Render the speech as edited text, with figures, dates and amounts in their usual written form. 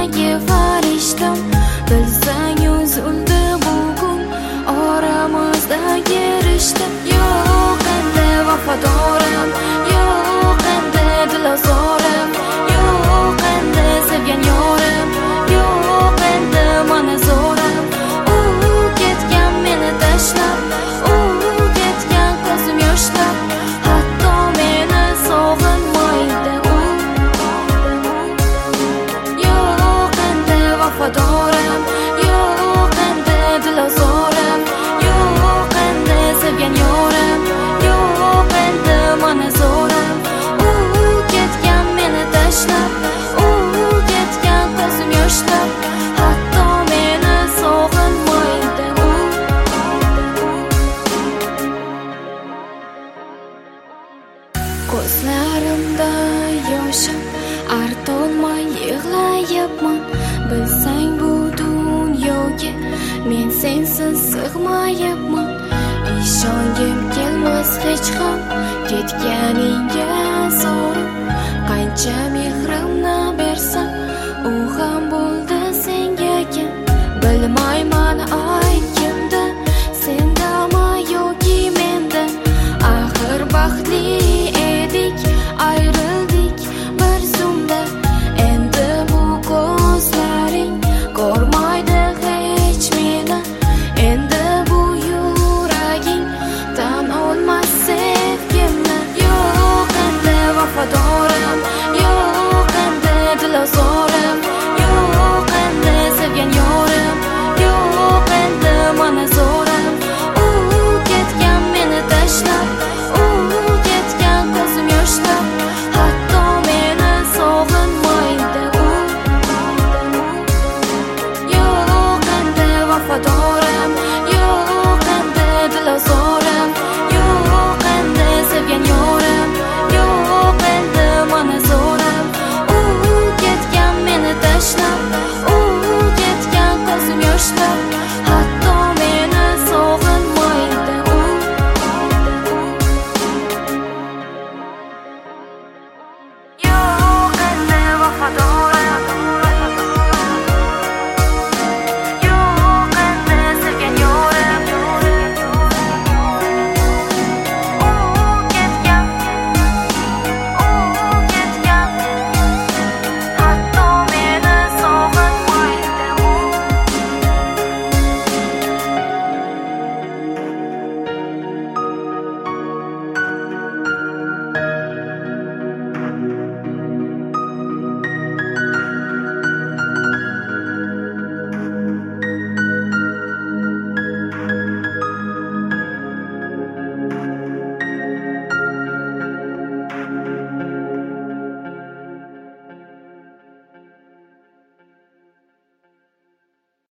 yonimdagi farishtam, bilsang uzildi bugun oramizdagi rishta. Yo'q endi vafadorim, yo'q endi dilozorim, yo'q endi sevgan yorim, yo'q endi mana zo'rim. U ketgan meni tashlab, u ketgan ko'zim yoshlab, hatto meni sog'inmaydi u. Yo'q endi vafadorim, yo'q endi dilozorim, yo'q endi sevgan yorim, yo'q endi mana zo'rim. U ketgan meni tashlab, u ketgan ko'zim yoshlab, hatto meni sog'inmaydi u. Ko'zlarimda yoshim artolmay yig'layapman. Bilsang bu dunyoga men sensiz sig'mayapman. Ishongim kelmas hech ham ketganingga zo'rim. Qancha mehrimni bersam, u ham